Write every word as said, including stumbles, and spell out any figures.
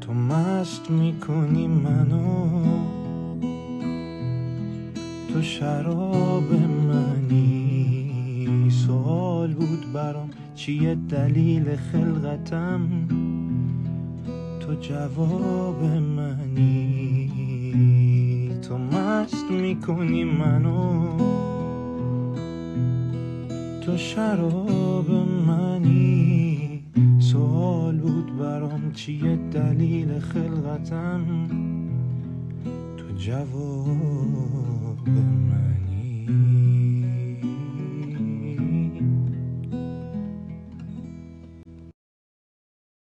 تو مست میکنی منو، تو شراب منی. سوال بود برام چیه دلیل خلقتم، تو جواب منی. تو مست میکنی منو، تو شراب منی. سوال بود برام چیه دلیل خلقتم، تو جواب منی.